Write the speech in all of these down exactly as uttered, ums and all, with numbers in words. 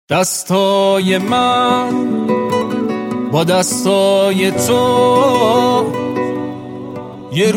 دستای من با دستای تو یه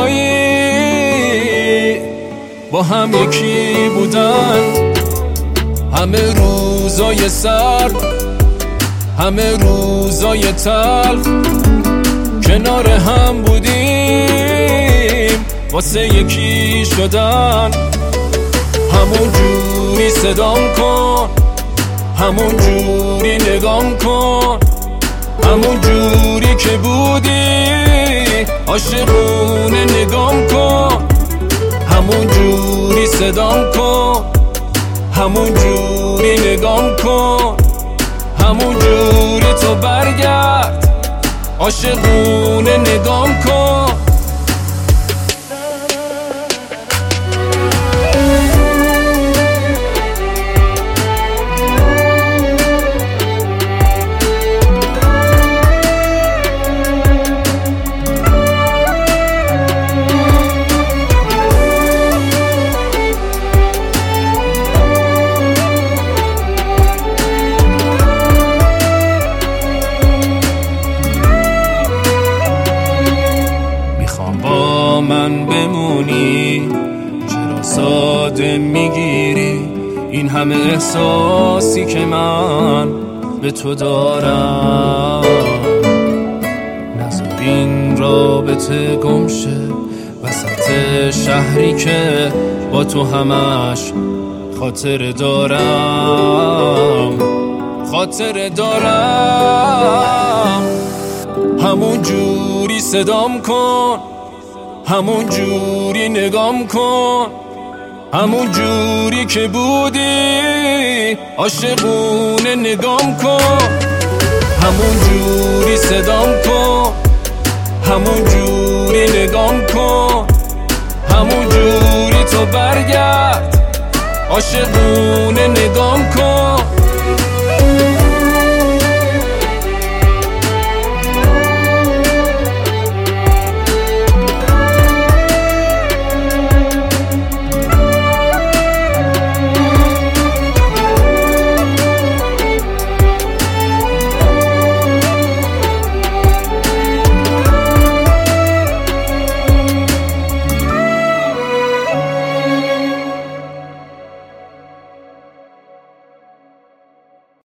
روزایی با هم یکی بودن، همه روزای سرد، همه روزای تلخ کنار هم بودیم واسه یکی شدن. همون جوری صدام کن، همون جوری نگام کن، همون جوری که بودی عاشقونه نگام کن، همون جوری صدام کن، همون جوری نگام کن، همون جوری تو برگرد عاشقونه نگام کن. من بمونی چرا ساده میگیری این همه احساسی که من به تو دارم؟ نذار این رابطه گمشه وسط شهری که با تو همش خاطر دارم، خاطر دارم. همون جوری صدام کن، همون جوری نگام کن، همون جوری که بودی عاشقونه نگام کن، همون جوری صدام کن، همون جوری نگام کن، همون جوری تو برگرد عاشقونه نگام کن.